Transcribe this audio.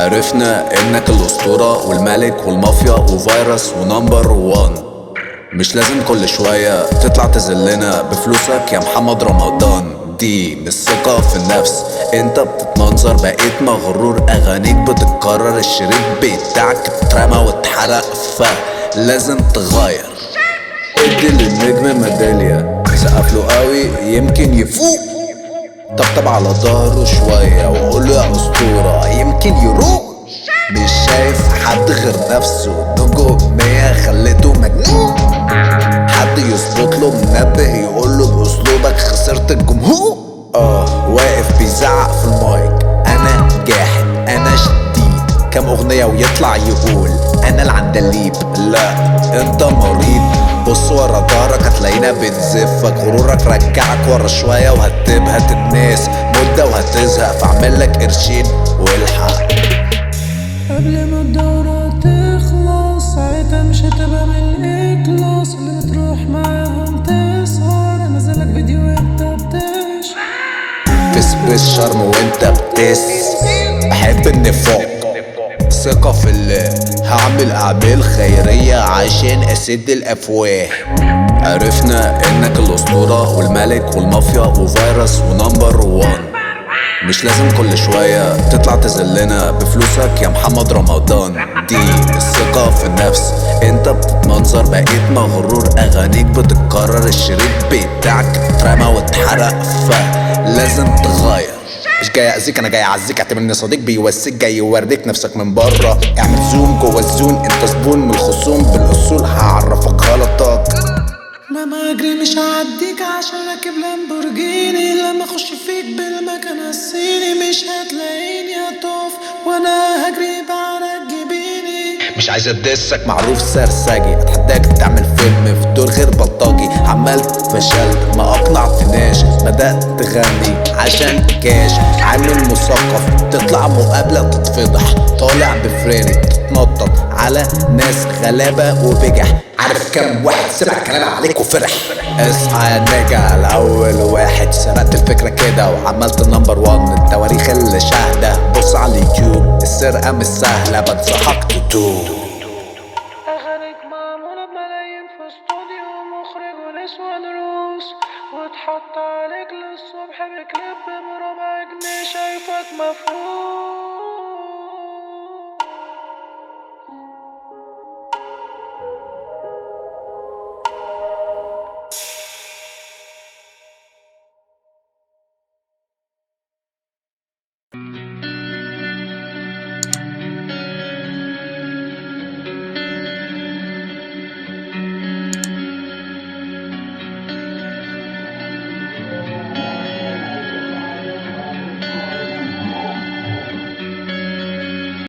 عرفنا انك الاسطورة والملك والمافيا وفيروس ونمبر وان. مش لازم كل شوية تطلع تذلنا بفلوسك يا محمد رمضان. دي مش ثقة في النفس، انت بتتمنظر بقيت مغرور، اغانيك بتتكرر، الشريط بتاعك اترمى واتحرق، فلازم تغير. ادي للنجم ميدالية، سقف له قوي يمكن يفوق، طبطب على ظهره شوية وقول له يا اسطورة يمكن يروق. مش شايف حد غير نفسه، نجومية خليته مجنون، حد يظبط له منبه يقول له باسلوبك خسرت الجمهور. واقف بيزعق في المايك، انا جاحد انا شديد، كام اغنية ويطلع يقول انا العندليب. لا انت مريض، بص ورا ظهرك هتلاقينا بنزفك، غرورك رجعك ورا شوية وهتبهت الناس مدة وهتزهق، فاعملك قرشين والحق قبل ما الدورة تخلص، ساعتها مش هتبقى من الإكلاس اللي بتروح معاهم تسهر. انزلك فيديو انت بس شرم وانت بتس، بحب النفاق، ثقة في الله، هعمل اعمال خيرية عشان اسد الافواه. عرفنا انك الاسطورة والملك والمافيا وفيروس ونمبر وان. مش لازم كل شوية تطلع تذلنا بفلوسك يا محمد رمضان. دي الثقة في النفس، انت بتتمنظر بقيت مغرور، اغانيك بتتكرر، الشريط بتاعك اترمى واتحرق، فلازم تغير. مش جاي اذيك انا جاي اعزيك، اعتبرني صديق بيوسيك جاي يوريك نفسك من بره، اعمل زوم جوه الزون، انت زبون من الخصوم، بالاصول هعرفك غلطك. مهما اجري مش هعديك عشان راكب لامبورجيني، لما اخش فيك بالمكان الصيني مش هتلاقيني هتقف وانا هجري بعرق جبيني. مش عايز ادسك معروف سرسجي، اتحداك تعمل فيلم في دور غير بلطجي، عملت فشلت ما اقنعتناش، بدأت تغني عشان كاش، عامل مثقف تطلع مقابلة تتفضح، طالع بفريني تتنطط على ناس غلابة وبجح، عارف كم واحد سمع كلام عليك وفرح. اصحى يا نجا الاول واحد، سرقت الفكرة كده وعملت نمبر وان، التواريخ اللي شاهدة بص على اليوتيوب، السرقة مش سهلة بنصحك تتوب. اغانيك معمولة بملايين في استوديو، مخرج ونسوان روس، واتحط عليك للصبح بكليب بربع جنيه، شايفك مفروض.